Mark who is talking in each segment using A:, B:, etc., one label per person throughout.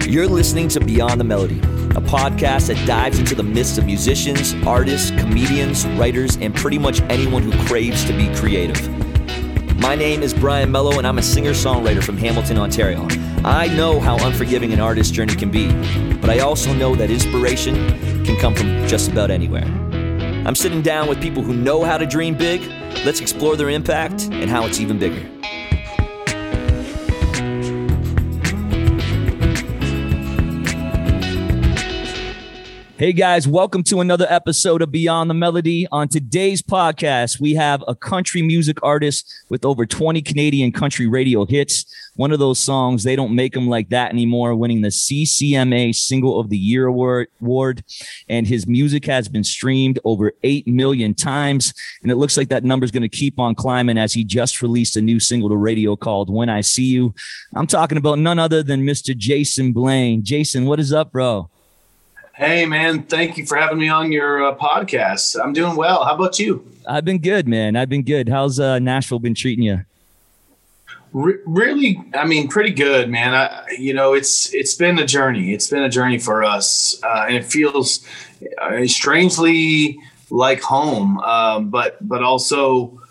A: You're listening to Beyond the Melody, a podcast that dives into the myths of musicians, artists, comedians, writers, and pretty much anyone who craves to be creative. My name is Brian Mello, and I'm a singer-songwriter from Hamilton, Ontario. I know how unforgiving an artist's journey can be, but I also know that inspiration can come from just about anywhere. I'm sitting down with people who know how to dream big. Let's explore their impact and how it's even bigger. Hey guys, welcome to another episode of Beyond the Melody. On today's podcast, we have a country music artist with over 20 Canadian country radio hits. One of those songs, They Don't Make Them Like That Anymore, winning the CCMA Single of the Year award. And his music has been streamed over 8 million times. And it looks like that number is going to keep on climbing as he just released a new single to radio called When I See You. I'm talking about none other than Mr. Jason Blaine. Jason, what is up, bro?
B: Hey, man, thank you for having me on your podcast. I'm doing well. How about you?
A: I've been good, man. I've been good. How's Nashville been treating you?
B: Really, I mean, pretty good, man. It's been a journey. It's been a journey for us, and it feels strangely like home, but also,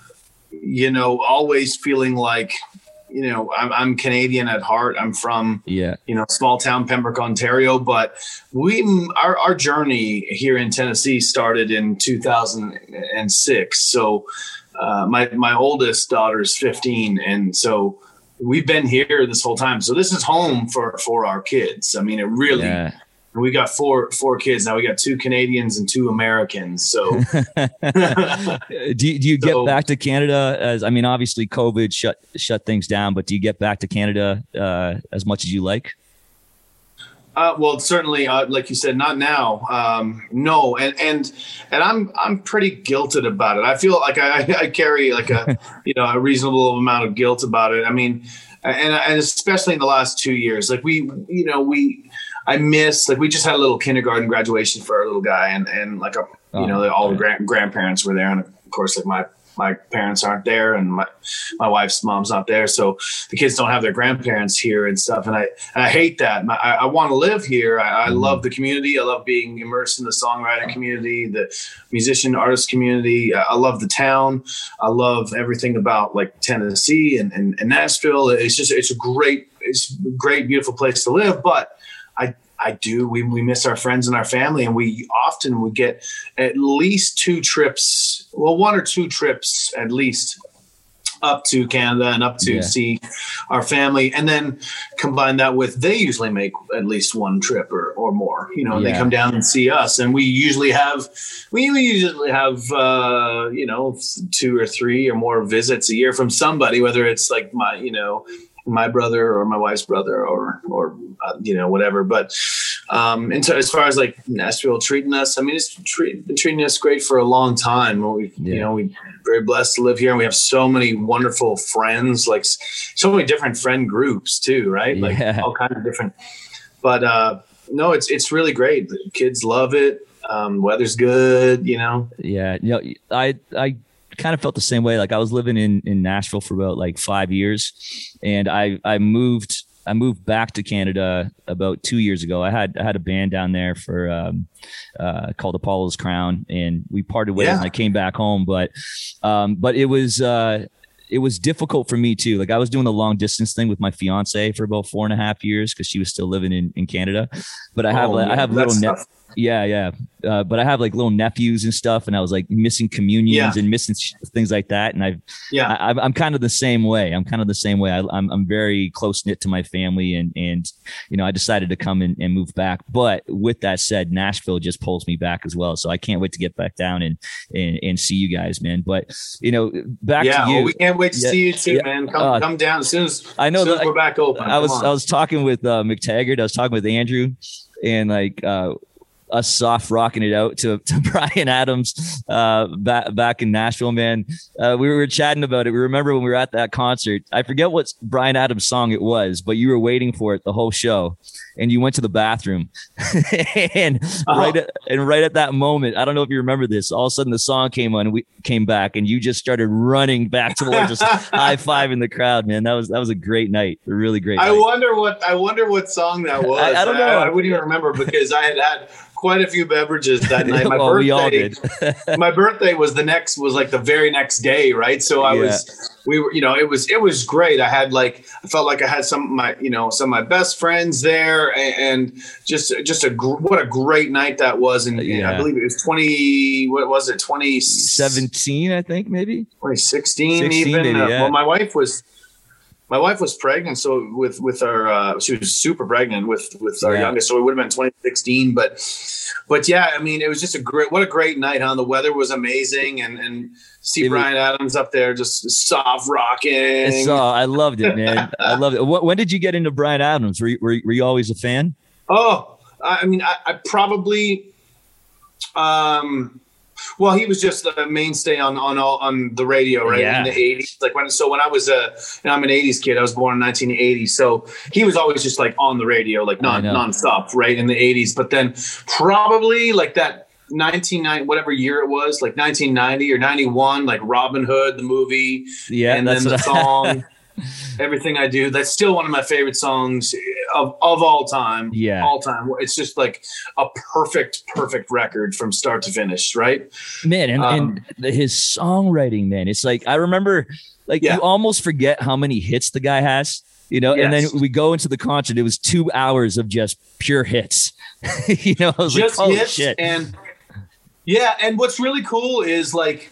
B: always feeling like, I'm Canadian at heart. I'm from, small town Pembroke, Ontario. But our journey here in Tennessee started in 2006. So my oldest daughter's 15, and so we've been here this whole time. So this is home for our kids. I mean, it really. Yeah. We got four kids now. We got 2 Canadians and 2 Americans. So,
A: do you get back to Canada? Obviously COVID shut things down, but do you get back to Canada as much as you like?
B: Well, certainly, like you said, not now. No, and I'm pretty guilted about it. I feel like I carry like a a reasonable amount of guilt about it. I mean, and especially in the last 2 years, like I miss, like, we just had a little kindergarten graduation for our little guy, and like, all the grandparents were there. And of course, like my parents aren't there, and my wife's mom's not there. So the kids don't have their grandparents here and stuff. And I hate that. I want to live here. I love the community. I love being immersed in the songwriting community, the musician artist community. I love the town. I love everything about like Tennessee and Nashville. It's a great, beautiful place to live. But we miss our friends and our family, and we often would get at least 2 trips, 1 or 2 trips at least, up to Canada and up to see our family, and then combine that with, they usually make at least 1 trip or more. They come down and see us, and we usually have 2 or 3 or more visits a year from somebody, whether it's like my brother or my wife's brother or whatever. But and so as far as like Nashville treating us, I mean, it's been treating us great for a long time. We're very blessed to live here, and we have so many wonderful friends, like so many different friend groups too, right? Like all kinds of different. But no, it's really great. The kids love it. Weather's good,
A: Yeah, I kind of felt the same way. Like, I was living in Nashville for about like 5 years, and I moved back to Canada about 2 years ago. I had a band down there for called Apollo's Crown, and we parted ways and I came back home. But it was difficult for me too. Like, I was doing the long distance thing with my fiance for about 4.5 years because she was still living in Canada. But I have little but I have like little nephews and stuff, and I was like missing communions and missing things like that. And I'm kind of the same way. I'm very close knit to my family, and I decided to come and move back. But with that said, Nashville just pulls me back as well. So I can't wait to get back down and see you guys, man. But back to you.
B: Well, we can't wait to see you too, man. Come down as soon as we're back open.
A: I was talking with McTaggart. I was talking with Andrew, and like us soft rocking it out to Bryan Adams back in Nashville, man. We were chatting about it. We remember when we were at that concert. I forget what Bryan Adams song it was, but you were waiting for it the whole show. and you went to the bathroom. And right at that moment, I don't know if you remember this, all of a sudden the song came on and we came back and you just started running back towards us, high-fiving the crowd, man. That was a great night. A really great night.
B: I wonder what song that was.
A: I don't know.
B: I wouldn't even remember because I had quite a few beverages that night. My
A: Well,
B: birthday,
A: we all did.
B: my birthday was like the very next day, right? So it was great. I felt like I had some of my best friends there, and what a great night that was. And I believe it was
A: 2017, I think, maybe
B: 2016 even.
A: maybe, yeah.
B: Well, my wife was pregnant, so with our she was super pregnant with our youngest, so it would have been 2016. But yeah, I mean, it was just a great night, huh? The weather was amazing, and Bryan Adams up there just soft rocking.
A: I loved it, man. I loved it. When did you get into Bryan Adams? Were you always a fan?
B: Oh, I mean, I probably. Well, he was just a mainstay on the radio, right?
A: Yeah.
B: In the 80s. When I was I'm an 80s kid. I was born in 1980. So he was always just like on the radio, like nonstop, right? In the 80s. But then probably like that 1990, whatever year it was, like 1990 or 91, like Robin Hood, the movie.
A: Yeah.
B: And then the song, Everything I Do. That's still one of my favorite songs of all time.
A: Yeah.
B: All time. It's just like a perfect record from start to finish, right?
A: Man, and his songwriting, man. It's like I remember you almost forget how many hits the guy has,
B: Yes.
A: and then we go into the concert. It was 2 hours of just pure hits. I was
B: just
A: like, holy
B: hits,
A: shit.
B: and what's really cool is like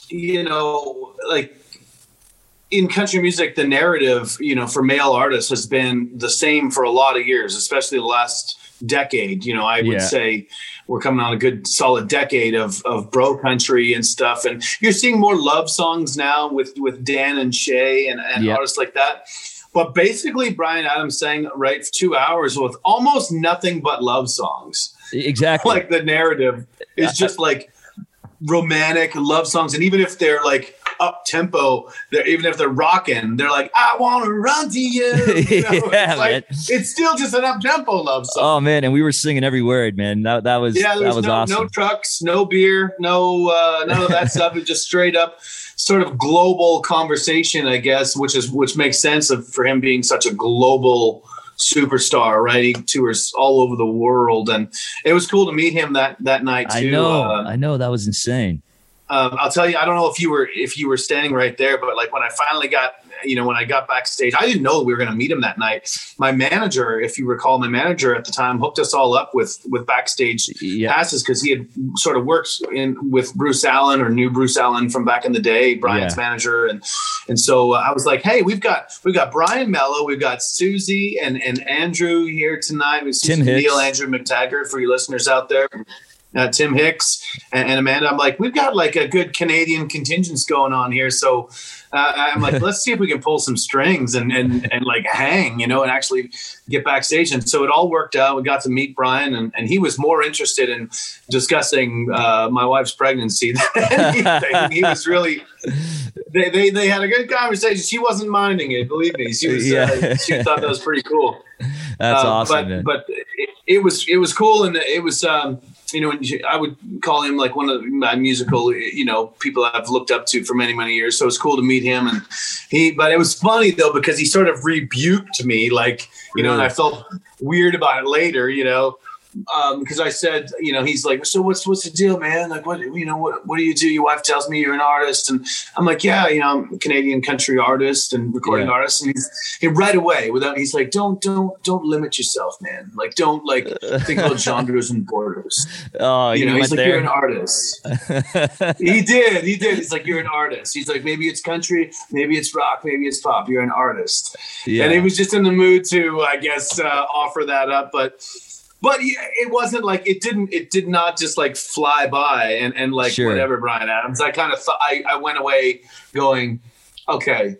B: in country music, the narrative, for male artists has been the same for a lot of years, especially the last decade. I would say we're coming on a good solid decade of bro country and stuff. And you're seeing more love songs now with Dan and Shay and artists like that. But basically Bryan Adams sang for 2 hours with almost nothing but love songs.
A: Exactly.
B: Like the narrative is just like romantic love songs. And even if they're like up tempo, even if they're rocking, they're like, I want to run to you. It's still just an up tempo love song.
A: Oh man, and we were singing every word, man. That was awesome.
B: No trucks, no beer, no none of that stuff. It's just straight up sort of global conversation, I guess, which makes sense for him being such a global superstar, right? He tours all over the world, and it was cool to meet him that night too.
A: I know that was insane.
B: I'll tell you, I don't know if you were standing right there, but like when I finally got, when I got backstage, I didn't know we were going to meet him that night. My manager, if you recall, at the time hooked us all up with backstage passes because he had sort of worked with Bruce Allen or knew Bruce Allen from back in the day, Brian's manager. And so I was like, hey, we've got Brian Mello, we've got Susie and Andrew here tonight.
A: Tim Hicks.
B: Neil, Andrew McTaggart for you listeners out there. Tim Hicks and Amanda. I'm like, we've got like a good Canadian contingents going on here. So I'm like, let's see if we can pull some strings and like hang, and actually get backstage. And so it all worked out. We got to meet Brian and he was more interested in discussing my wife's pregnancy than anything. He was really, they had a good conversation. She wasn't minding it, believe me. She was, she thought that was pretty cool.
A: That's awesome,
B: but it was cool. And it was, I would call him like one of my musical, people I've looked up to for many, many years. So it's cool to meet him. But it was funny though, because he sort of rebuked me, like, and I felt weird about it later, because I said, he's like, so what's the deal, man? Like, what do you do? Your wife tells me you're an artist. And I'm like, yeah, I'm a Canadian country artist and recording artist. And he right away he's like, don't limit yourself, man. Like, don't like think about genres and borders.
A: Oh,
B: he's like, you're an artist. He did. He's like, you're an artist. He's like, maybe it's country, maybe it's rock, maybe it's pop. You're an artist. Yeah. And he was just in the mood to, I guess, offer that up. But it wasn't like it did not just like fly by and like whatever, Bryan Adams. I kind of thought I went away going, okay,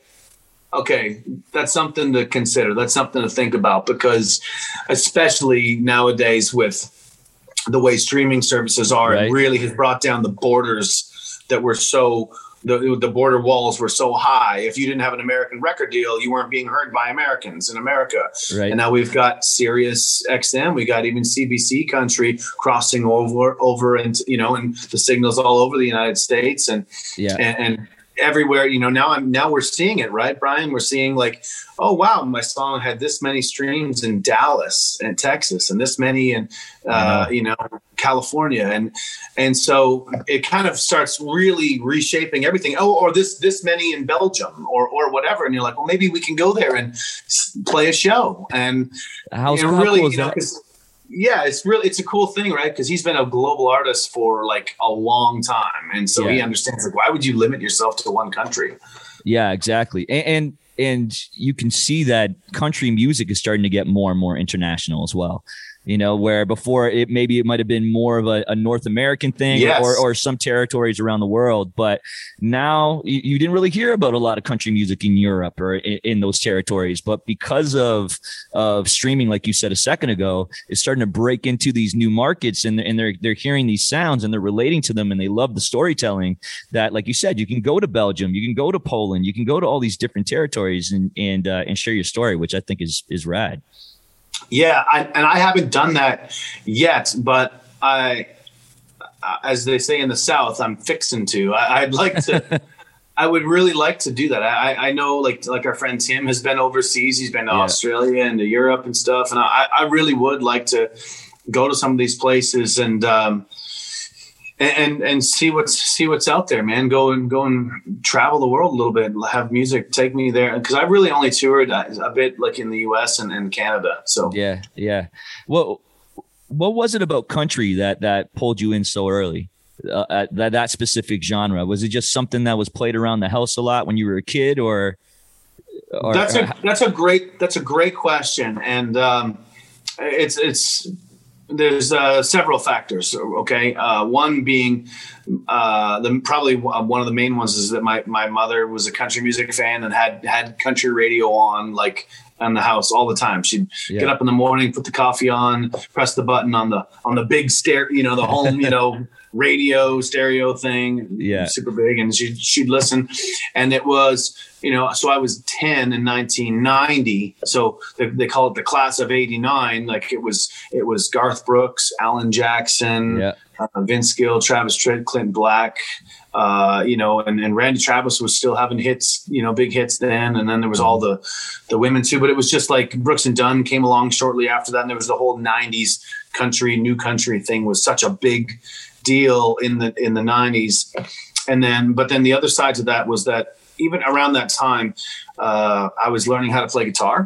B: that's something to consider. That's something to think about, because especially nowadays with the way streaming services are, it really has brought down the borders that were so the border walls were so high. If you didn't have an American record deal, you weren't being heard by Americans in America.
A: Right.
B: And now we've got Sirius XM, we got even CBC Country crossing over, and and the signals all over the United States, and everywhere. Now we're seeing it, right, Brian? We're seeing like, oh wow, my song had this many streams in Dallas and Texas, and this many in California, and so it kind of starts really reshaping everything. Oh, or this many in Belgium, or whatever, and you're like, well, maybe we can go there and play a show. And
A: how cool is that?
B: Yeah, it's a cool thing, right? Because he's been a global artist for like a long time, and so he understands, like, why would you limit yourself to one country?
A: Yeah, exactly. And you can see that country music is starting to get more and more international as well. Where before it might have been more of a North American thing, or some territories around the world. But now you didn't really hear about a lot of country music in Europe or in those territories. But because of streaming, like you said a second ago, it's starting to break into these new markets, and they're hearing these sounds and they're relating to them, and they love the storytelling. That, like you said, you can go to Belgium, you can go to Poland, you can go to all these different territories and share your story, which I think is rad.
B: Yeah, I haven't done that yet, but as they say in the South, I'm fixing to. I'd like to. I would really like to do that. I know, like our friend Tim has been overseas. He's been to Australia and to Europe and stuff, and I really would like to go to some of these places and see what's out there, man. Go and travel the world a little bit. Have music take me there, because I really only toured a bit, like in the U.S. and Canada. So
A: yeah. What was it about country that pulled you in so early? That specific genre, was it just something that was played around the house a lot when you were a kid, or
B: that's a great question, and it's. There's several factors. Okay. One being probably one of the main ones is that my mother was a country music fan and had country radio on, like, on the house all the time. She'd get up in the morning, put the coffee on, press the button on the big stereo, the home, radio stereo thing, super big, and she'd listen. And it was, so I was 10 in 1990. So they call it the class of '89. Like it was Garth Brooks, Alan Jackson, Vince Gill, Travis Tritt, Clint Black, and Randy Travis was still having hits, big hits then. And then there was all the women too, but it was just like Brooks and Dunn came along shortly after that. And there was the whole '90s new country thing was such a big deal in the '90s. But then the other side to that was that even around that time, I was learning how to play guitar.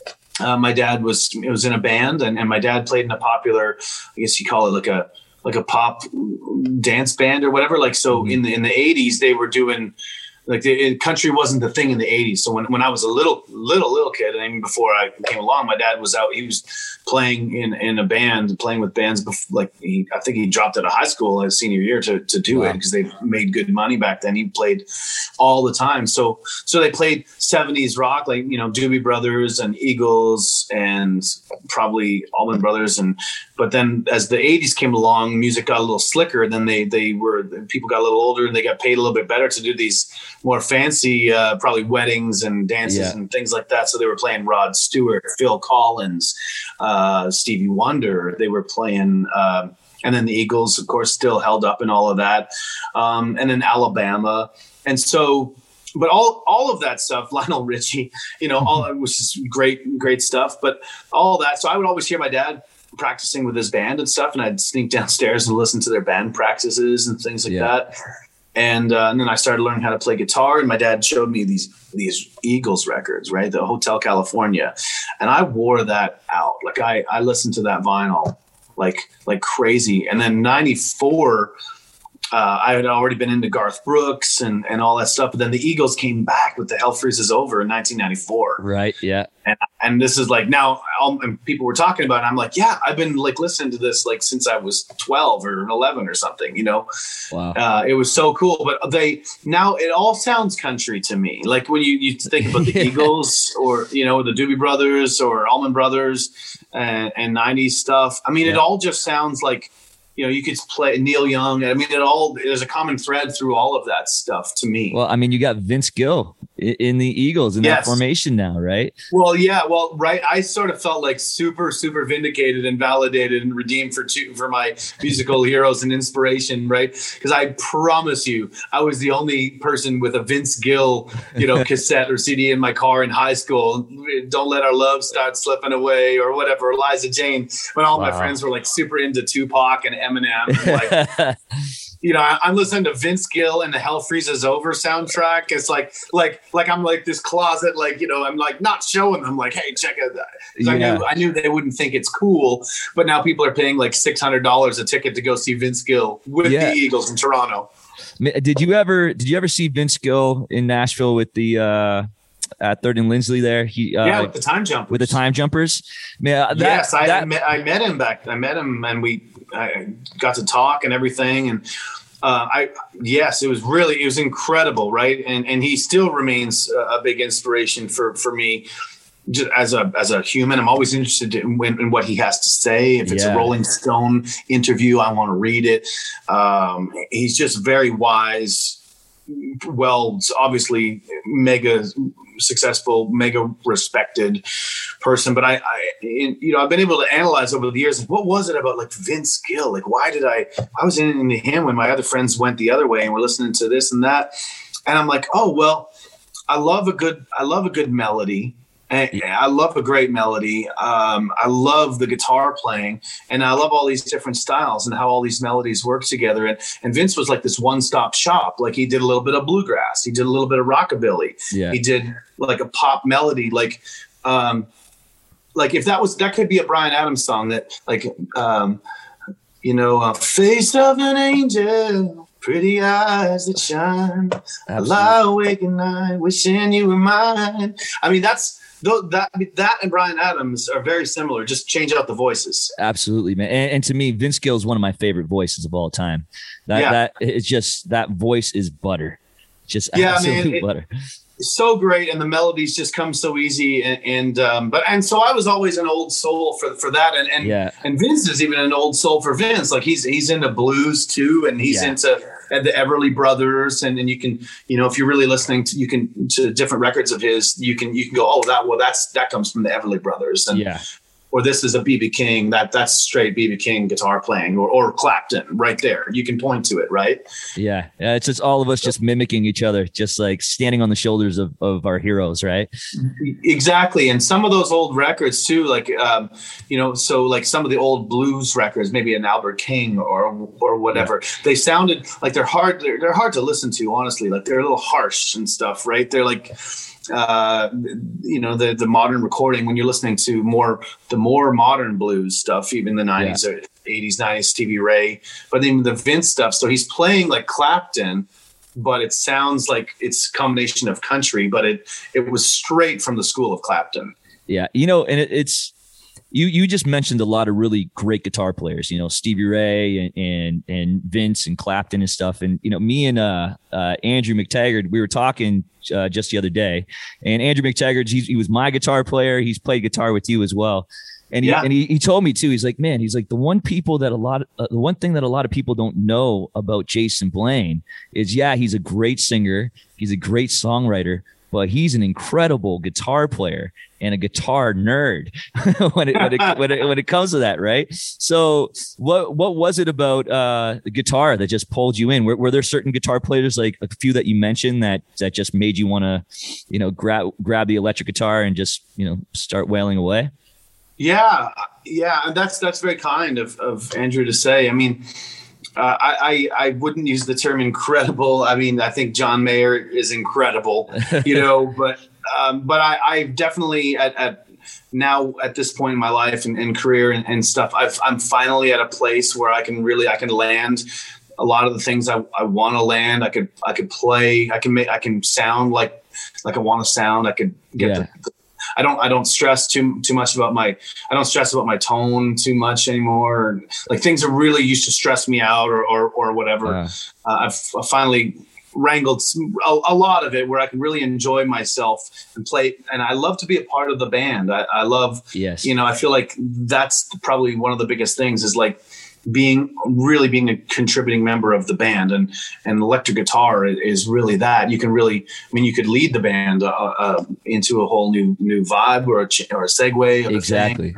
B: My dad was in a band, and my dad played in a popular, I guess you call it like a pop dance band or whatever. Like, so in the 80s, they were doing, like, country wasn't the thing in the 80s. So when I was a little kid, and even before I came along, my dad was out. He was playing in a band, playing with bands. I think he dropped out of high school his senior year to do it, because they made good money back then. He played all the time. So they played 70s rock, like, Doobie Brothers and Eagles and probably Allman Brothers. But then as the 80s came along, music got a little slicker. Then people got a little older, and they got paid a little bit better to do these more fancy, probably weddings and dances and things like that. So they were playing Rod Stewart, Phil Collins, Stevie Wonder. They were playing, and then the Eagles, of course, still held up in all of that. And then Alabama. And so, but all of that stuff, Lionel Richie, all it was just great stuff. But all that. So I would always hear my dad practicing with his band and stuff, and I'd sneak downstairs and listen to their band practices and things like that. And then I started learning how to play guitar, and my dad showed me these Eagles records, right? The Hotel California. And I wore that out. Like I listened to that vinyl like crazy. And then 94, I had already been into Garth Brooks and all that stuff. But then the Eagles came back with the Hell Freezes Over in 1994.
A: Right. Yeah.
B: And this is like now, and people were talking about it. I'm like, yeah, I've been like listening to this like since I was 12 or 11 or something, Wow. It was so cool. But now it all sounds country to me. Like when you think about the Eagles or, the Doobie Brothers or Allman Brothers and 90s stuff. I mean, it all just sounds like, you could play Neil Young. I mean, there's a common thread through all of that stuff to me.
A: Well, I mean, you got Vince Gill in the Eagles in that formation now, right?
B: Well, yeah. Well, right. I sort of felt like super, super vindicated and validated and redeemed for my musical heroes and inspiration, right? Because I promise you, I was the only person with a Vince Gill, cassette or CD in my car in high school. Don't Let Our Love Start Slipping Away or whatever, Eliza Jane, when all my friends were like super into Tupac and Eminem. And I'm listening to Vince Gill and the Hell Freezes Over soundtrack. It's like I'm like this closet, I'm like not showing them like, hey, check out that. I knew they wouldn't think it's cool, but now people are paying like $600 a ticket to go see Vince Gill with the Eagles in Toronto.
A: Did you ever see Vince Gill in Nashville with the at Third and Lindsley there?
B: With the Time Jumpers.
A: With the Time Jumpers.
B: I met him and we got to talk and everything. And it was incredible. Right. And he still remains a big inspiration for me. Just as a human, I'm always interested in what he has to say. If it's a Rolling Stone interview, I want to read it. He's just very wise. Well, obviously mega successful, mega respected person. But I've been able to analyze over the years, like, what was it about like Vince Gill? Like, why was into him when my other friends went the other way and were listening to this and that? And I'm like, oh, well, I love a good melody. I love a great melody. I love the guitar playing, and I love all these different styles and how all these melodies work together. And Vince was like this one-stop shop. Like, he did a little bit of bluegrass. He did a little bit of rockabilly. Yeah. He did like a pop melody. Like if that could be a Bryan Adams song that face of an angel, pretty eyes that shine. I lie awake at night, wishing you were mine. I mean, that and Bryan Adams are very similar. Just change out the voices.
A: Absolutely, man. And to me, Vince Gill is one of my favorite voices of all time. That it's just, that voice is butter. Just absolute butter.
B: It's so great, and the melodies just come so easy. And so I was always an old soul for that. And Vince is even an old soul for Vince. Like, he's into blues too, and he's into the Everly Brothers, and you can, if you're really listening to different records of his, you can go, oh, that comes from the Everly Brothers, and or this is a B.B. King, that's straight B.B. King guitar playing, or Clapton right there. You can point to it, right?
A: Yeah. It's just all of us just mimicking each other, just like standing on the shoulders of our heroes, right?
B: Exactly. And some of those old records too, like, so like some of the old blues records, maybe an Albert King or whatever, they sounded like they're hard to listen to, honestly. Like, they're a little harsh and stuff, right? They're like, the modern recording, when you're listening to the more modern blues stuff, even the 90s or 80s, 90s, Stevie Ray, but even the Vince stuff. So he's playing like Clapton, but it sounds like it's a combination of country, but it was straight from the school of Clapton. Yeah.
A: And it's, you just mentioned a lot of really great guitar players, Stevie Ray and Vince and Clapton and stuff. And, me and Andrew McTaggart, we were talking just the other day, and Andrew McTaggart, he was my guitar player. He's played guitar with you as well. And he told me too, he's like, man, he's like, the one thing that a lot of people don't know about Jason Blaine is, he's a great singer. He's a great songwriter, but he's an incredible guitar player and a guitar nerd when it comes to that, right? So what was it about the guitar that just pulled you in? Were there certain guitar players, like a few that you mentioned, that just made you want to, grab the electric guitar and just, start wailing away?
B: Yeah. And that's very kind of Andrew to say. I mean, I wouldn't use the term incredible. I mean, I think John Mayer is incredible, but I definitely at this point in my life and career and stuff, I'm finally at a place where I can land a lot of the things I want to land. I could play, I can sound like I want to sound. I could get I don't stress too much about I don't stress about my tone too much anymore. Like, things that really used to stress me out or whatever. I've finally wrangled a lot of it where I can really enjoy myself and play. And I love to be a part of the band. I love, I feel like that's probably one of the biggest things is like, being a contributing member of the band, and electric guitar is really that. You can really, I mean, you could lead the band into a whole new vibe or a segue of
A: exactly.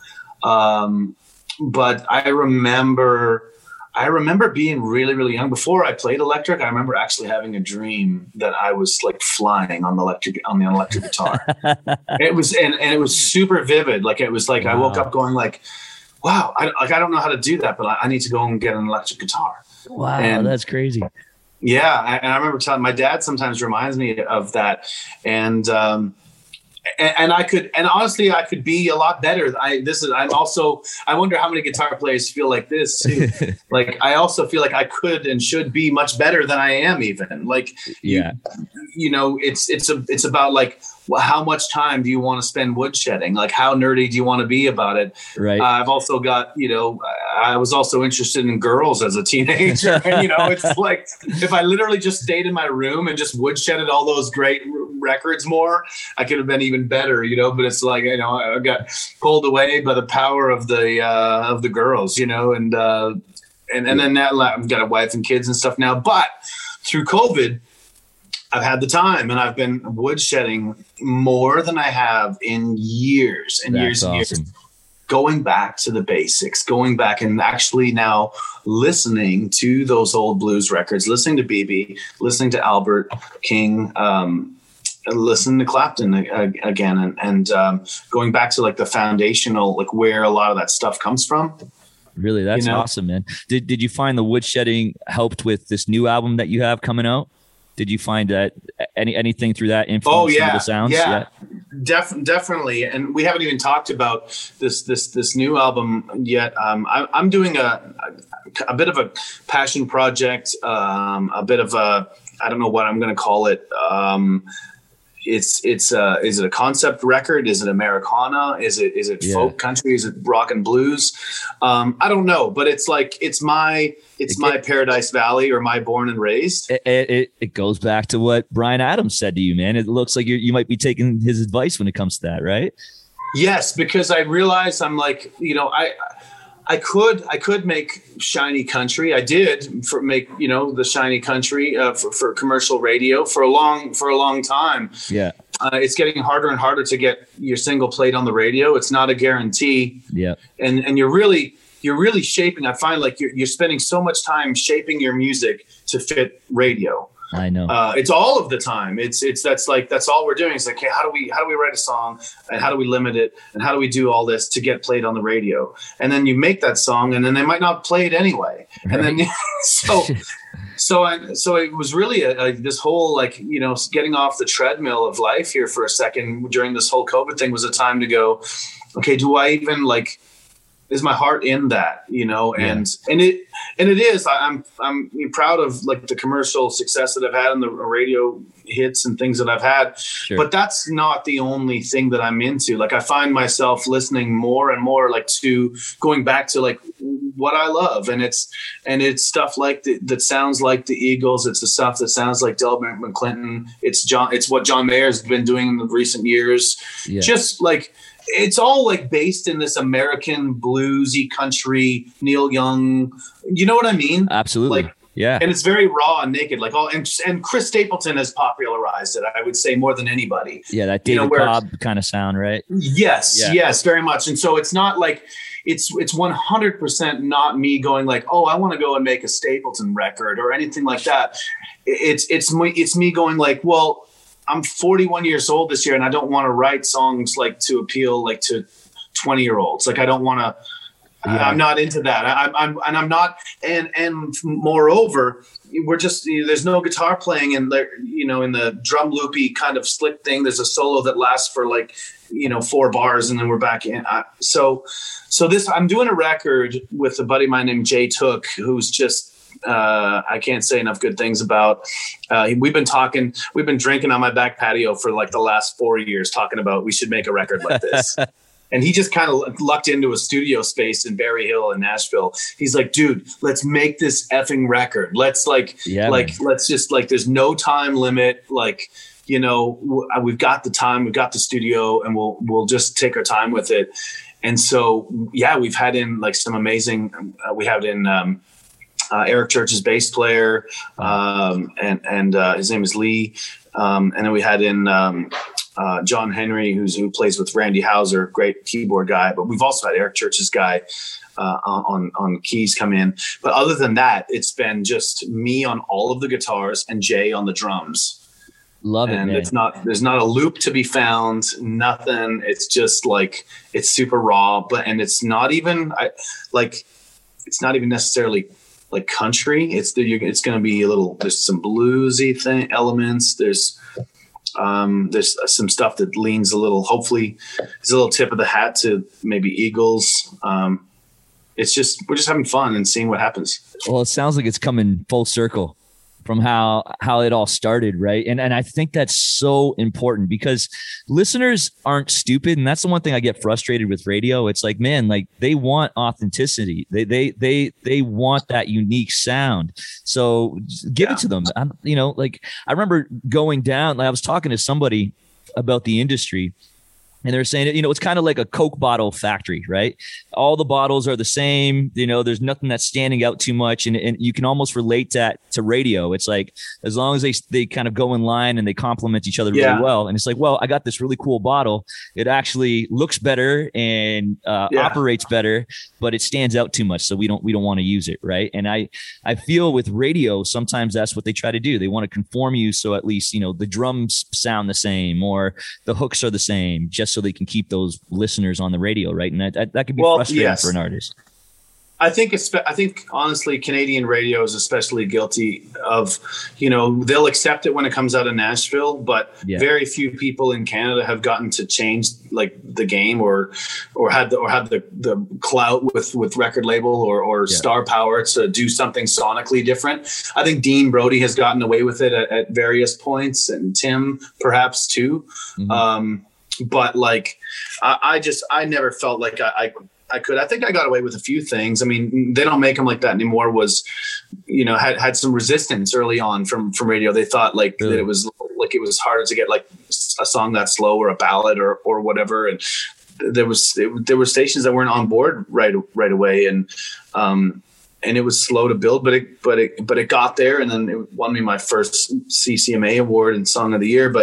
B: But I remember being really, really young. Before I played electric, I remember actually having a dream that I was like flying on the electric guitar. It was, and it was super vivid. Like it was like, wow. I woke up going like, wow, I don't know how to do that, but I need to go and get an electric guitar.
A: Wow, and that's crazy.
B: Yeah, and I remember telling my dad sometimes reminds me of that, and I could, and honestly, I could be a lot better. I wonder how many guitar players feel like this too. Like I also feel like I could and should be much better than I am even. Like,
A: yeah,
B: it's about like, how much time do you want to spend woodshedding? Like how nerdy do you want to be about it?
A: Right.
B: I've also got, I was also interested in girls as a teenager. And, it's like, if I literally just stayed in my room and just woodshedded all those great records more, I could have been even better, but it's like, I got pulled away by the power of the girls, and then that I've got a wife and kids and stuff now, but through COVID, I've had the time and I've been woodshedding more than I have in years and years and years. Going back to the basics, going back and actually now listening to those old blues records, listening to BB, listening to Albert King, listening to Clapton again, and going back to like the foundational, like where a lot of that stuff comes from.
A: Really, that's awesome, man. Did you find the woodshedding helped with this new album that you have coming out? Did you find that anything through that influence some of the sounds?
B: Yeah. Definitely. And we haven't even talked about this new album yet. I'm doing a bit of a passion project, a bit of a, I don't know what I'm going to call it. Is it a concept record? Is it Americana? Is it folk country? Is it rock and blues? I don't know, but it's like, it's my Paradise Valley or my Born and Raised.
A: It goes back to what Bryan Adams said to you, man. It looks like you might be taking his advice when it comes to that, right?
B: Yes, because I realized I'm like, I could make shiny country. I did make the shiny country for commercial radio for a long time.
A: Yeah,
B: it's getting harder and harder to get your single played on the radio. It's not a guarantee.
A: Yeah,
B: and you're really shaping. I find like you're spending so much time shaping your music to fit radio.
A: I know.
B: It's all of the time. That's all we're doing. It's like, hey, how do we write a song and how do we limit it and how do we do all this to get played on the radio? And then you make that song and then they might not play it anyway. Right. And then so it was really this whole like getting off the treadmill of life here for a second during this whole COVID thing was a time to go, okay, do I even like, is my heart in that, and it is. I'm proud of like the commercial success that I've had and the radio hits and things that I've had. Sure. But that's not the only thing that I'm into. Like I find myself listening more and more like to going back to like what I love, and it's stuff like that sounds like the Eagles. It's the stuff that sounds like Delbert McClinton. It's what John Mayer's been doing in the recent years. Yeah. Just like. It's all like based in this American bluesy country, Neil Young. You know what I mean?
A: Absolutely.
B: Like,
A: yeah.
B: And it's very raw and naked. Like and Chris Stapleton has popularized it, I would say, more than anybody.
A: Yeah, that David Cobb kind of sound, right?
B: Yes, very much. And so it's not like it's 100% not me going like, oh, I want to go and make a Stapleton record or anything like that. It's me going like, well, I'm 41 years old this year and I don't want to write songs like to appeal like to 20-year-olds. Like I don't want to, I'm not into that. I'm not. And moreover, we're just, there's no guitar playing in there, in the drum loopy kind of slick thing. There's a solo that lasts for like, 4 bars and then we're back in. So this, I'm doing a record with a buddy of mine named Jay Took, who's just, I can't say enough good things about. We've been drinking on my back patio for like the last 4 years, talking about we should make a record like this. And he just kind of lucked into a studio space in Berry Hill in Nashville. He's like, dude, let's make this effing record. Let's let's just like, there's no time limit. Like, we've got the time, we've got the studio, and we'll just take our time with it. And so, yeah, we've had in like some amazing, we had in Eric Church's bass player, and his name is Lee. And then we had in John Henry, who plays with Randy Hauser, great keyboard guy. But we've also had Eric Church's guy on keys come in. But other than that, it's been just me on all of the guitars and Jay on the drums.
A: Love it,
B: and
A: man.
B: There's not a loop to be found, nothing. It's just like, it's super raw, and it's not even it's not even necessarily like country. It's going to be there's some bluesy elements. There's some stuff that leans a little, hopefully it's a little tip of the hat to maybe Eagles. We're just having fun and seeing what happens.
A: Well, it sounds like it's coming full circle from how it all started, right? And I think that's so important, because listeners aren't stupid, and that's the one thing I get frustrated with radio. It's like, man, like they want authenticity. They want that unique sound. So give it to them. Like I remember going down, like I was talking to somebody about the industry, and they're saying, it's kind of like a Coke bottle factory, right? All the bottles are the same. There's nothing that's standing out too much. And you can almost relate that to radio. It's like, as long as they kind of go in line and they complement each other really well. And it's like, well, I got this really cool bottle. It actually looks better and operates better, but it stands out too much. So we don't want to use it. Right. And I feel with radio, sometimes that's what they try to do. They want to conform you. So at least, the drums sound the same or the hooks are the same, just so they can keep those listeners on the radio, right? And that can be frustrating for an artist.
B: I think honestly, Canadian radio is especially guilty of, they'll accept it when it comes out of Nashville, but very few people in Canada have gotten to change like the game or had the clout with record label or star power to do something sonically different. I think Dean Brody has gotten away with it at various points, and Tim perhaps too. Mm-hmm. But like, I never felt like I could. I think I got away with a few things. I mean, they don't make them like that anymore. Had some resistance early on from radio. They thought like that it was harder to get like a song that slow or a ballad or whatever. And there were stations that weren't on board right away. And it was slow to build, but it got there. And then it won me my first CCMA award and Song of the Year.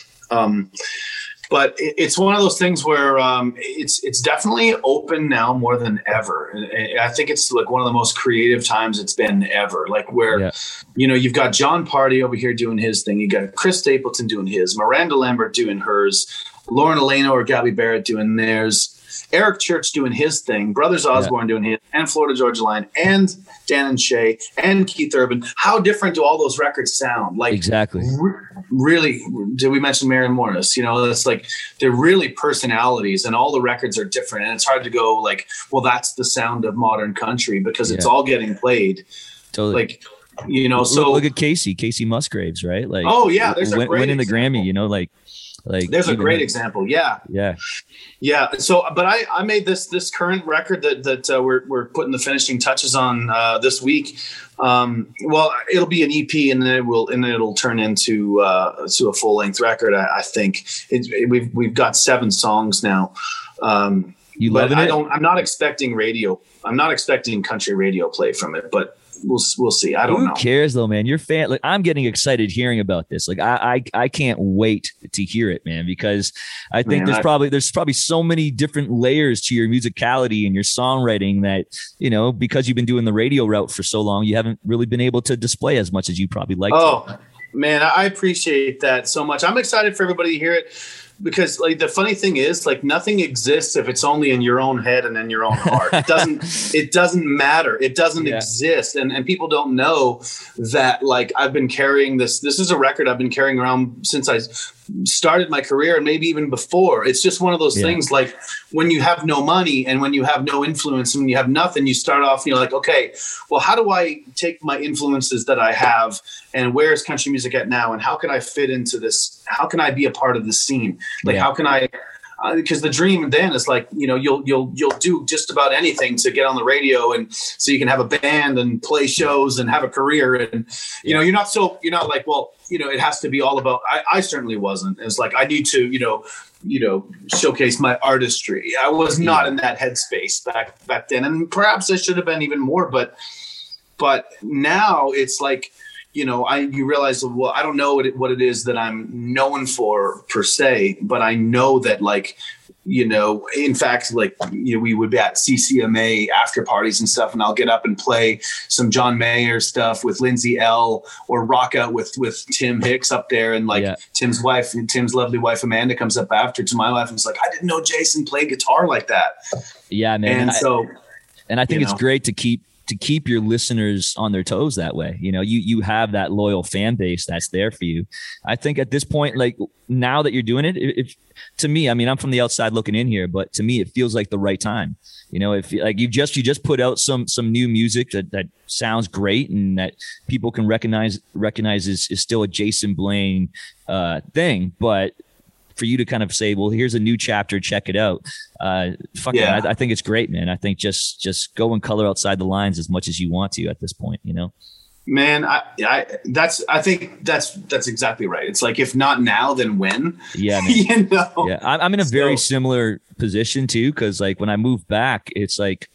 B: But it's one of those things where it's definitely open now more than ever. And I think it's like one of the most creative times it's been ever. Like where, you've got John Party over here doing his thing. You got Chris Stapleton doing his, Miranda Lambert doing hers, Lauren Elena or Gabby Barrett doing theirs, Eric Church doing his thing, Brothers Osborne doing his, and Florida Georgia Line, and Dan and Shay, and Keith Urban. How different do all those records sound? Like
A: exactly.
B: Really, did we mention Maren Morris? It's like they're really personalities, and all the records are different. And it's hard to go like, well, that's the sound of modern country because it's all getting played.
A: Totally.
B: Like, so
A: look at Casey Musgraves, right? Like,
B: there's a great
A: winning the
B: example.
A: Grammy. Like
B: there's a great example. Yeah. So, but I made this current record that we're putting the finishing touches on this week. Well, it'll be an EP, and then it'll turn into a full length record. I think we've got 7 songs now.
A: You loving it?
B: I'm not expecting radio. I'm not expecting country radio play from it, but we'll see. I don't know.
A: Who cares though, man? You're fan. Like I'm getting excited hearing about this. Like I can't wait to hear it, man, because I think there's probably so many different layers to your musicality and your songwriting that, because you've been doing the radio route for so long, you haven't really been able to display as much as you probably like to.
B: Man, I appreciate that so much. I'm excited for everybody to hear it. Because like the funny thing is, like nothing exists if it's only in your own head and in your own heart. It doesn't matter. It doesn't exist. And people don't know that like I've been carrying this. This is a record I've been carrying around since I started my career and maybe even before. It's just one of those things like when you have no money and when you have no influence and when you have nothing, you start off, like, okay, well, how do I take my influences that I have and where is country music at now? And how can I fit into this? How can I be a part of the scene? Like, how can I because the dream then is like, you know, you'll do just about anything to get on the radio, and so you can have a band and play shows and have a career. And, you know, you're not like, well, you know, it has to be all about, I certainly wasn't. It's like, I need to, you know, showcase my artistry. I was not in that headspace back then. And perhaps I should have been even more, but now it's like, you know, you realize, well, I don't know what it is that I'm known for per se, but I know that, like, you know, in fact, like, you know, we would be at CCMA after parties and stuff, and I'll get up and play some John Mayer stuff with Lindsay L, or rock out with Tim Hicks up there. And like Tim's lovely wife, Amanda, comes up after to my life and is like, I didn't know Jason played guitar like that. Yeah, man. And
A: I think it's great to keep your listeners on their toes that way. You know, you have that loyal fan base that's there for you. I think at this point, like, now that you're doing it, if to me, I mean, I'm from the outside looking in here, but to me, it feels like the right time. You know, if like you just put out some new music that sounds great and that people can recognize is still a Jason Blaine thing, but for you to kind of say, well, here's a new chapter, check it out. I think it's great, man. I think just go and color outside the lines as much as you want to at this point, you know?
B: Man, I think that's exactly right. It's like, if not now, then when?
A: Yeah, man.
B: You know?
A: Yeah, I'm in a very similar position too, because like when I moved back, it's like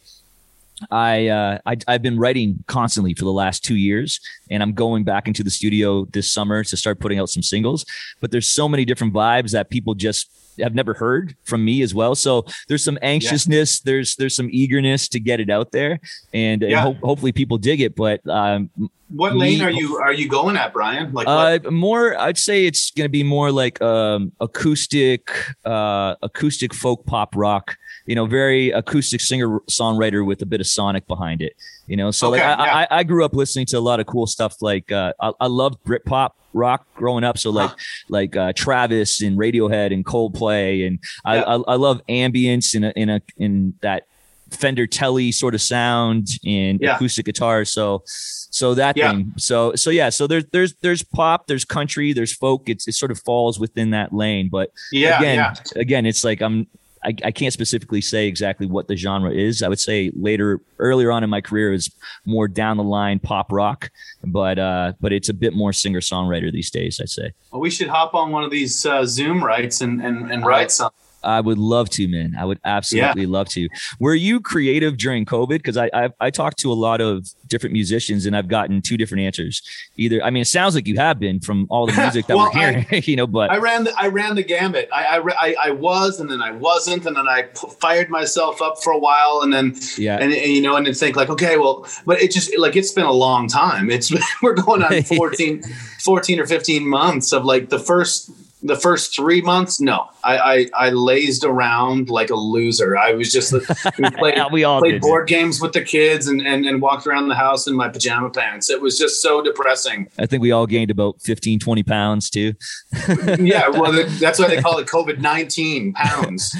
A: I've been writing constantly for the last 2 years, and I'm going back into the studio this summer to start putting out some singles. But there's so many different vibes that people just have never heard from me as well. So there's some anxiousness, there's some eagerness to get it out there, and hopefully people dig it. But
B: what lane are you going at, Brian? Like
A: more, I'd say it's going to be more like acoustic folk pop rock. You know, very acoustic singer songwriter with a bit of sonic behind it. You know, so I grew up listening to a lot of cool stuff. Like I loved Britpop rock growing up. So like Travis and Radiohead and Coldplay, and I love ambience in that Fender Tele sort of sound and acoustic guitar. So that thing. So there's pop, there's country, there's folk. It sort of falls within that lane. But again, it's like I can't specifically say exactly what the genre is. I would say earlier on in my career is more down the line pop rock, but it's a bit more singer songwriter these days, I'd say. Well,
B: we should hop on one of these Zoom writes and write something.
A: I would love to, man. I would absolutely love to. Were you creative during COVID? Because I talked to a lot of different musicians, and I've gotten two different answers. Either, I mean, it sounds like you have been from all the music that we're hearing, you know. But
B: I ran the gamut. I was, and then I wasn't, and then I fired myself up for a while, and then and you know, and then think like, okay, well, but it just like it's been a long time. We're going on 14 or 15 months of like the first 3 months, no, I lazed around like a loser. I was just we played board games with the kids and walked around the house in my pajama pants. It was just so depressing.
A: I think we all gained about 15, 20 pounds too.
B: Yeah, well, that's why they call it COVID-19 pounds.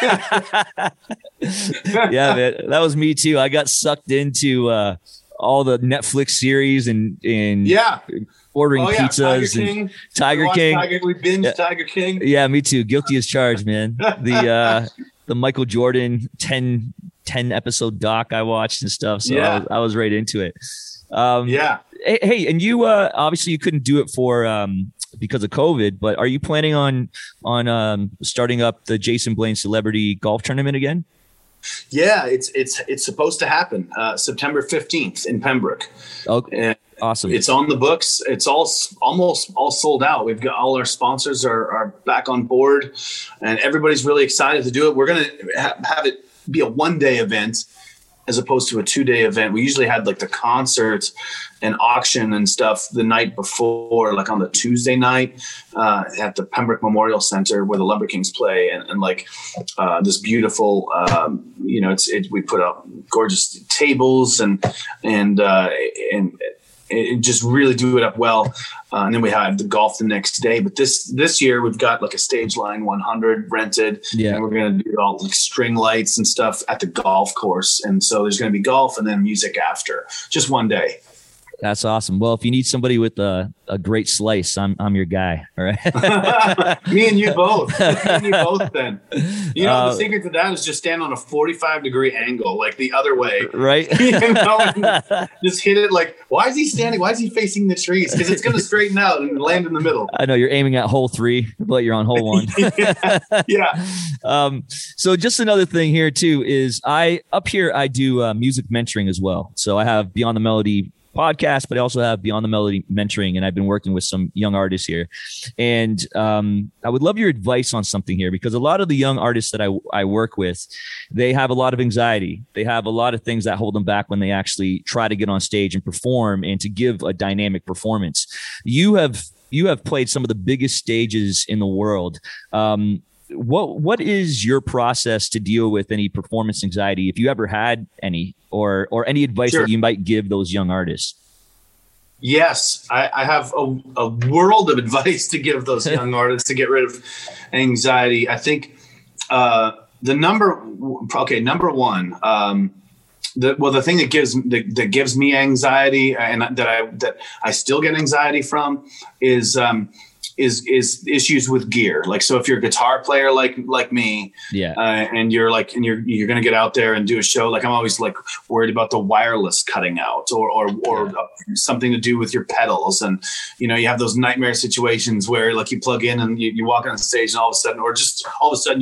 A: Yeah, man, that was me too. I got sucked into all the Netflix series and ordering pizzas and Tiger King.
B: We binged Tiger King.
A: Yeah, me too. Guilty as charged, man. The Michael Jordan 10 episode doc I watched and stuff. So I was right into it. Hey, and you obviously you couldn't do it for because of COVID, but are you planning on starting up the Jason Blaine Celebrity Golf Tournament again?
B: Yeah, it's supposed to happen September 15th in Pembroke.
A: Okay. Awesome.
B: It's on the books. It's almost all sold out. We've got all our sponsors are back on board, and everybody's really excited to do it. We're going to have it be a 1-day event as opposed to a 2-day event. We usually had like the concert and auction and stuff the night before, like on the Tuesday night at the Pembroke Memorial Center where the Lumber Kings play, and like this beautiful, you know, we put up gorgeous tables and just really do it up well. And then we have the golf the next day. But this year we've got like a Stage Line 100 rented. Yeah. And we're going to do all like string lights and stuff at the golf course. And so there's going to be golf and then music after. Just 1 day.
A: That's awesome. Well, if you need somebody with a great slice, I'm your guy. All right.
B: Me and you both. Me and you both then. The secret to that is just stand on a 45-degree angle, like the other way.
A: Right.
B: Just hit it like, why is he standing? Why is he facing the trees? Because it's going to straighten out and land in the middle.
A: I know you're aiming at hole 3, but you're on hole 1.
B: Yeah.
A: So just another thing here too is I do music mentoring as well. So I have Beyond the Melody podcast, but I also have Beyond the Melody mentoring, and I've been working with some young artists here. And I would love your advice on something here, because a lot of the young artists that I work with, they have a lot of anxiety. They have a lot of things that hold them back when they actually try to get on stage and perform and to give a dynamic performance. You have played some of the biggest stages in the world. What is your process to deal with any performance anxiety, if you ever had any, or any advice
B: Sure.
A: that you might give those young artists?
B: Yes, I have a world of advice to give those young artists to get rid of anxiety. I think number one, the thing that gives me anxiety and that I still get anxiety from is issues with gear. Like, so if you're a guitar player like me, and you're going to get out there and do a show, like I'm always like worried about the wireless cutting out or something to do with your pedals. And, you have those nightmare situations where like you plug in and you walk on stage and all of a sudden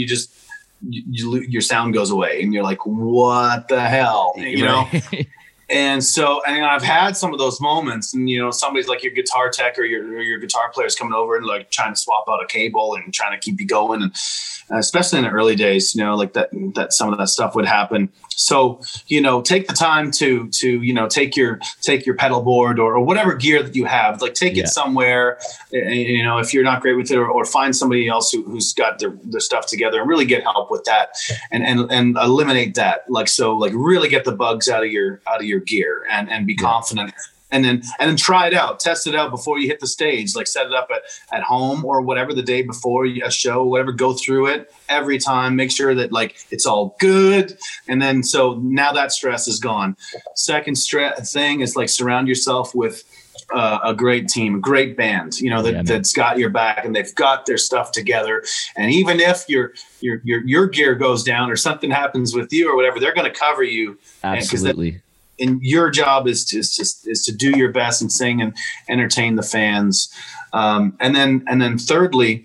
B: your sound goes away and you're like, what the hell, know? And so, I've had some of those moments, and somebody's like your guitar tech or your guitar player's coming over and like trying to swap out a cable and trying to keep you going, and especially in the early days, like that some of that stuff would happen. So take the time to take your pedal board or whatever gear that you have, like take it somewhere. If you're not great with it, or find somebody else who's got their stuff together, and really get help with that, and eliminate that. Like really get the bugs out of your gear and be confident, and then try it out, test it out before you hit the stage. Like set it up at home or whatever the day before a show, whatever. Go through it every time. Make sure that like it's all good, and then so now that stress is gone. Second thing is like surround yourself with a great team, a great band, that's got your back and they've got their stuff together. And even if your gear goes down or something happens with you or whatever, they're going to cover you.
A: Absolutely.
B: And your job is to do your best and sing and entertain the fans. And then thirdly,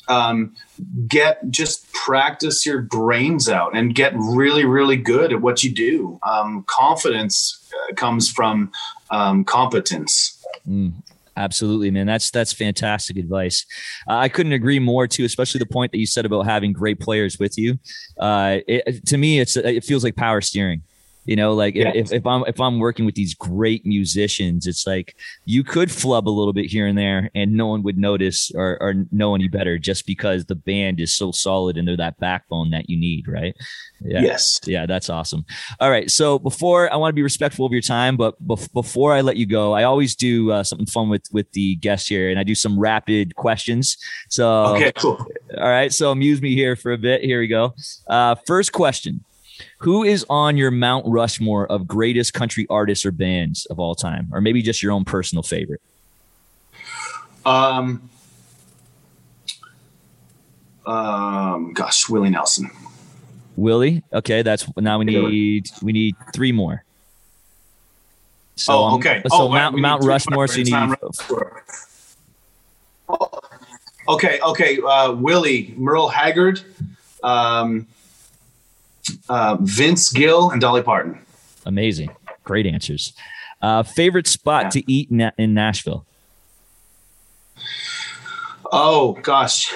B: just practice your brains out and get really, really good at what you do. Confidence comes from competence.
A: Absolutely, man. That's fantastic advice. I couldn't agree more too, especially the point that you said about having great players with you. To me, it feels like power steering. If I'm working with these great musicians, it's like you could flub a little bit here and there and no one would notice or know any better, just because the band is so solid and they're that backbone that you need, right? Yeah.
B: Yes.
A: Yeah, that's awesome. All right. So I want to be respectful of your time, but before I let you go, I always do something fun with the guests here, and I do some rapid questions. So,
B: okay, cool.
A: All right. So amuse me here for a bit. Here we go. First question. Who is on your Mount Rushmore of greatest country artists or bands of all time? Or maybe just your own personal favorite?
B: Willie Nelson.
A: Willie? Okay, now we need 3 more. So
B: okay.
A: Mount Rushmore. So you need.
B: Okay. Willie, Merle Haggard, Vince Gill, and Dolly Parton.
A: Amazing. Great answers. Favorite spot to eat in Nashville?
B: Oh gosh.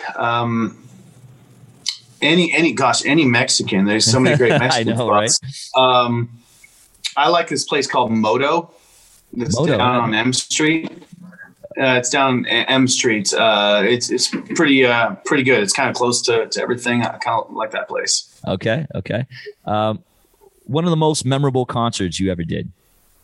B: Any Mexican. There's so many great Mexican
A: I know,
B: spots.
A: Right?
B: I like this place called Moto. It's down on M Street. It's down M Street. It's pretty good. It's kind of close to everything. I kind of like that place.
A: Okay. One of the most memorable concerts you ever did?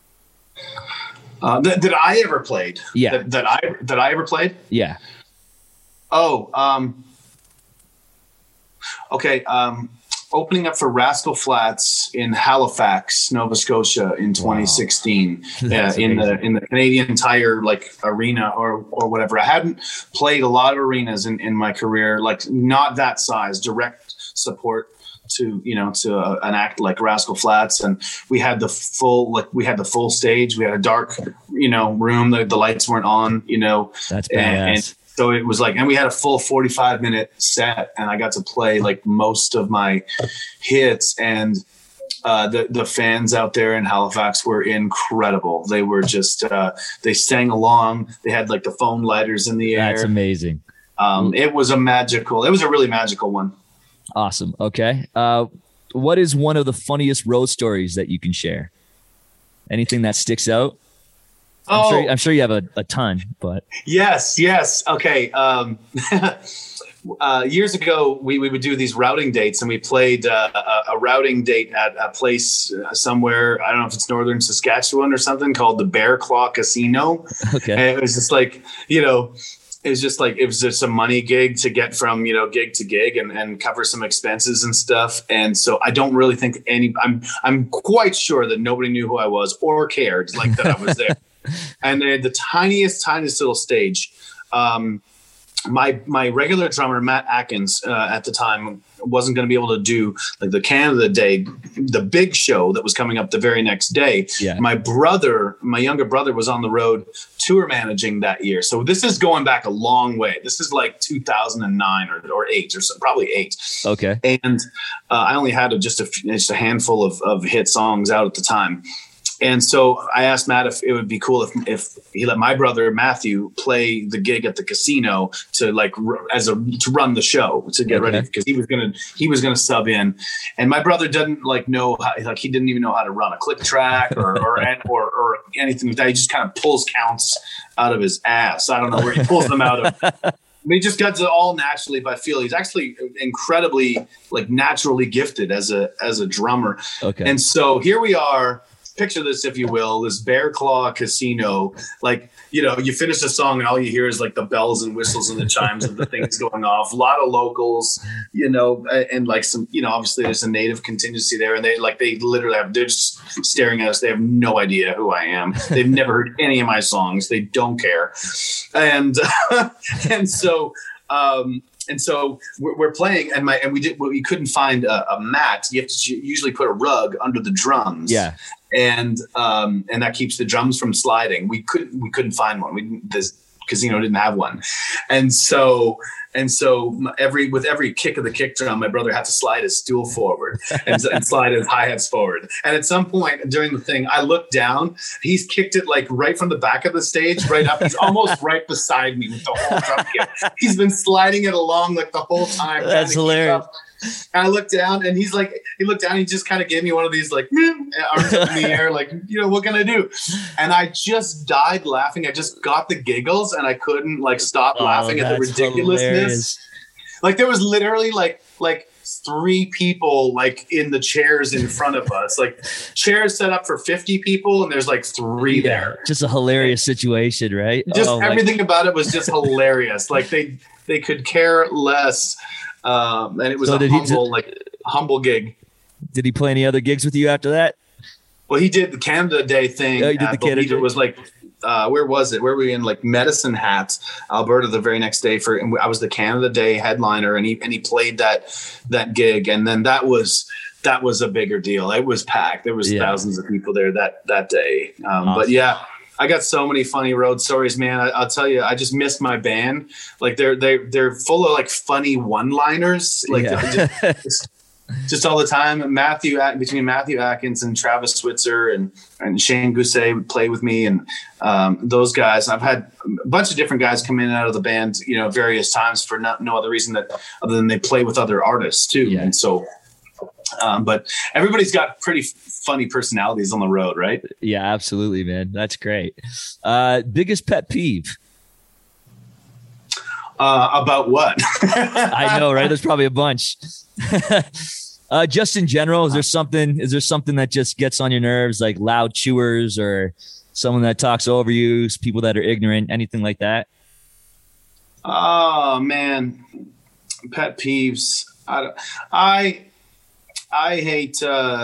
B: That I ever played?
A: Yeah.
B: That I ever played?
A: Yeah.
B: Oh. Okay. opening up for Rascal Flatts in Halifax, Nova Scotia in 2016 in the Canadian Tire like arena or whatever. I hadn't played a lot of arenas in my career, like not that size, direct support to an act like Rascal Flatts, and we had the full stage. We had a dark room. The lights weren't on.
A: That's badass.
B: And so it was like, and we had a full 45-minute set, and I got to play like most of my hits, and the fans out there in Halifax were incredible. They were just they sang along. They had like the phone lighters in the air.
A: That's amazing.
B: It was a really magical one.
A: Awesome. Okay. What is one of the funniest road stories that you can share? Anything that sticks out? I'm sure you have a ton, but
B: yes. Okay. Years ago, we would do these routing dates, and we played a routing date at a place somewhere. I don't know if it's northern Saskatchewan or something, called the Bear Claw Casino.
A: Okay.
B: And it was just like, it was just a money gig to get from, gig to gig and cover some expenses and stuff. And so I don't really think I'm quite sure that nobody knew who I was or cared like that I was there. And they had the tiniest little stage. My regular drummer, Matt Atkins, at the time wasn't going to be able to do like the Canada Day, the big show that was coming up the very next day.
A: Yeah.
B: My younger brother was on the road tour managing that year. So this is going back a long way. This is like 2009 or 8 or so, probably 8.
A: Okay.
B: And I only had just a handful of hit songs out at the time. And so I asked Matt if it would be cool if he let my brother Matthew play the gig at the casino to run the show, to get ready, because he was gonna sub in. And my brother didn't know how, he didn't even know how to run a click track or anything like that. He just kind of pulls counts out of his ass. I don't know where he pulls them out of. But he just got it all naturally by feel. He's actually incredibly naturally gifted as a drummer.
A: Okay.
B: And so here we are. Picture this, if you will, this Bear Claw Casino. You finish the song and all you hear is like the bells and whistles and the chimes of the things going off. A lot of locals, and some, obviously there's a native contingency there, and they literally they're just staring at us. They have no idea who I am. They've never heard any of my songs. They don't care. And so we're playing, and we couldn't find a mat. You have to usually put a rug under the drums.
A: Yeah.
B: And that keeps the drums from sliding. We couldn't find one. This casino didn't have one. And so with every kick of the kick drum, my brother had to slide his stool forward and slide his hi-hats forward. And at some point during the thing, I looked down. He's kicked it right from the back of the stage, right up. He's almost right beside me with the whole drum kit. He's been sliding it along the whole time.
A: That's hilarious.
B: And I looked down, and he looked down, and he just kind of gave me one of these arms up in the air, what can I do? And I just died laughing. I just got the giggles, and I couldn't stop laughing at the ridiculousness. Hilarious. There was literally like 3 people in the chairs in front of us, chairs set up for 50 people, and there's 3 there.
A: Just a hilarious situation, right?
B: Just everything about it was just hilarious. They could care less. And it was humble gig.
A: Did he play any other gigs with you after that?
B: Well, he did the Canada Day thing.
A: Oh, you did the Canada Day.
B: It was where was it? Where were we in Medicine Hat, Alberta, the very next day and I was the Canada Day headliner, and he played that gig, and then that was a bigger deal. It was packed. There was thousands of people there that day.
A: Awesome. But
B: yeah. I got so many funny road stories, man. I'll tell you, I just missed my band. They're full of funny one-liners, just all the time. Between Matthew Atkins and Travis Switzer and Shane Gousset would play with me, and those guys. I've had a bunch of different guys come in and out of the band, various times for no other reason other than they play with other artists too, and so. But everybody's got pretty funny personalities on the road, right?
A: Yeah, absolutely, man. That's great. Biggest pet peeve?
B: About what?
A: I know, right? There's probably a bunch. Just in general, is there something that just gets on your nerves, like loud chewers or someone that talks over you, people that are ignorant, anything like that?
B: Oh man, pet peeves. I hate,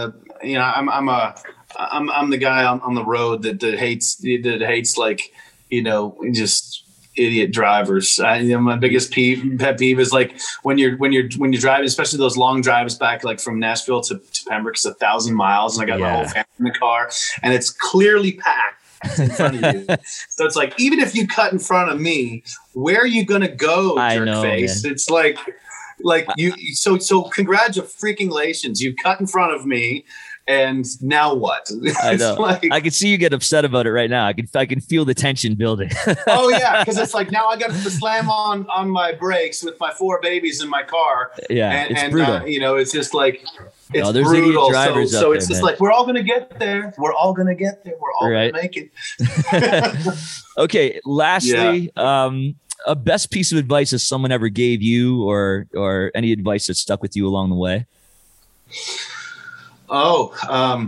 B: I'm the guy on the road that hates like, just idiot drivers. My biggest pet peeve is like when you're driving, especially those long drives back, like from Nashville to Pembroke, it's 1,000 miles, and I got my whole family in the car, and it's clearly packed in front of you. So it's like, even if you cut in front of me, where are you gonna go, jerk face? Man. It's like you. So congratulations, you cut in front of me. And now what?
A: I know. I can see you get upset about it right now. I can feel the tension building.
B: Oh yeah, because it's like now I got to slam on my brakes with my 4 babies in my car.
A: Yeah, it's brutal.
B: It's just like it's brutal. So it's just like we're all gonna get there. We're all gonna gonna make it.
A: Okay. Lastly, a best piece of advice that someone ever gave you, or any advice that stuck with you along the way.
B: I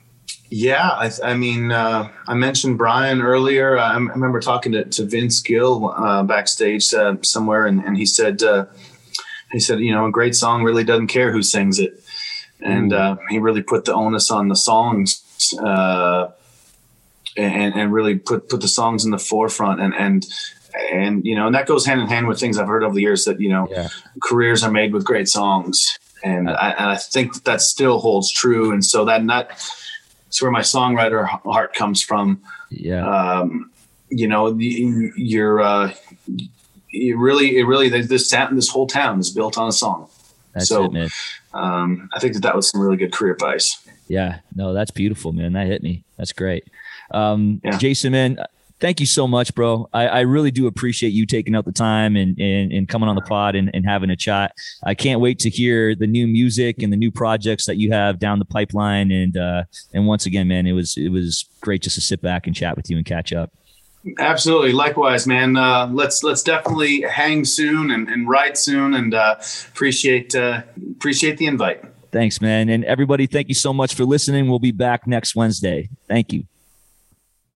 B: mentioned Brian earlier. I remember talking to Vince Gill backstage somewhere, and he said, a great song really doesn't care who sings it, and he really put the onus on the songs, and really put the songs in the forefront, and that goes hand in hand with things I've heard over the years that careers are made with great songs. And I think that still holds true. And so that's where my songwriter heart comes from.
A: Yeah.
B: This whole town is built on a song.
A: That's it, man.
B: I think that was some really good career advice.
A: Yeah, no, that's beautiful, man. That hit me. That's great. Jason, man, thank you so much, bro. I really do appreciate you taking out the time and coming on the pod and having a chat. I can't wait to hear the new music and the new projects that you have down the pipeline. And once again, man, it was great just to sit back and chat with you and catch up.
B: Absolutely. Likewise, man. Let's definitely hang soon and ride soon, and appreciate the invite.
A: Thanks, man. And everybody, thank you so much for listening. We'll be back next Wednesday. Thank you.